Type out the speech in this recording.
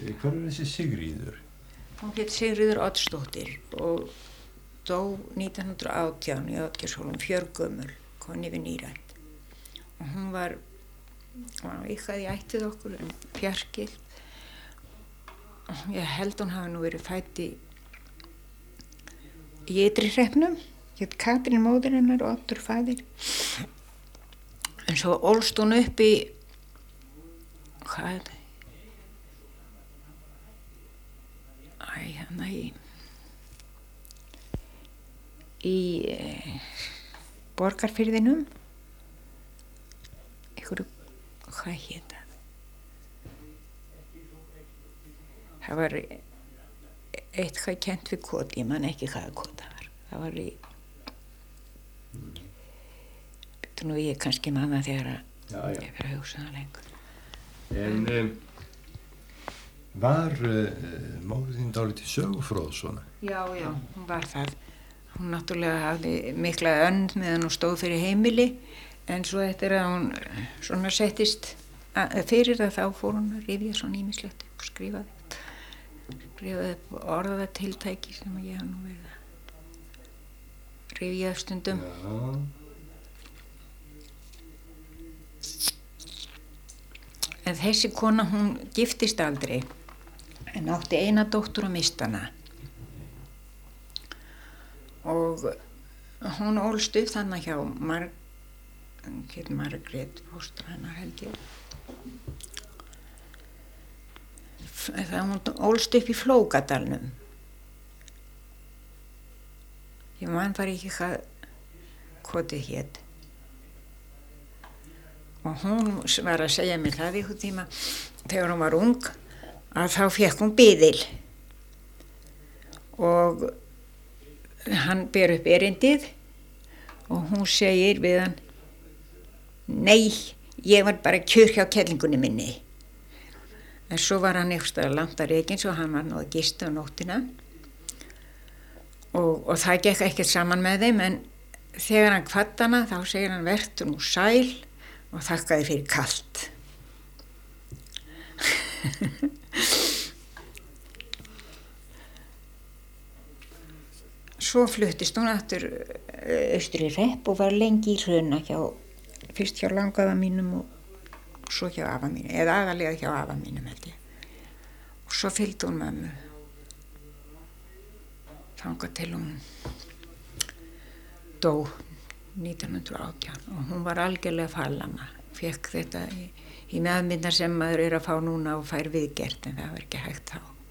Hver þessi Sigríður? Hún hét Sigríður Oddsdóttir og dó 1918 í Oddgeirshólum, fjörgömul, koni við nírætt. Og hún var eitthvað í ættið okkur fjarskild. Ég held hún hafi nú verið fædd í Ytri-Hreppnum, hét Katrín móðir hennar og Oddur faðir. En svo ólst hún upp í, hvað er það? Hérna í Borgarfirðinum, einhverju, hvað hét það? Það var eitthvað kennt við Kot, ég man ekki hvaða Kot það var. Það var í, betur nú ég kannski man það þegar ég fyrir að hugsa það lengur. En var móðir þín dálítið sögufróð svona? Já, hún var það. Hún náttúrulega hafði mikla önn meðan hún stóð fyrir heimili, en svo eftir að hún svona settist fyrir það, þá fór hún að rifja svona ýmislegt upp og skrifaði upp orðatiltæki sem ég hef nú verið að rifja upp stundum. Já. En þessi kona, hún giftist aldrei, en átti eina dóttur og missti hana. Og hún ólst upp þarna hjá Margrét, fóstra hennar held ég. Hún ólst upp í Flókadalnum. Ég man bara ekki hvað kotið hét. Og hún var að segja mér það einhvern tíma, þegar hún var ung, að þá fékk hún biðil. Og hann ber upp erindið og hún segir við hann: nei, ég var bara kjur hjá kellingunni minni. En svo var hann eitthvað langt að rekins og hann var nú að gista á nóttina og það gekk ekkert saman með þeim, en þegar hann kvaddi hana þá segir hann: vertu nú sæl og þakkaði fyrir kalt. Svo fluttist hún aftur austur í Hrepp og var lengi í Hruna, fyrst hjá langafa mínum og svo hjá afa mínum, eða aðalega hjá afa mínum held ég. Og svo fylgdi hún mömmu þangað til hún dó 1918 og hún var algjörlega fallama, fékk þetta í meðmyndar sem maður er að fá núna og fær viðgert, en það var ekki hægt þá.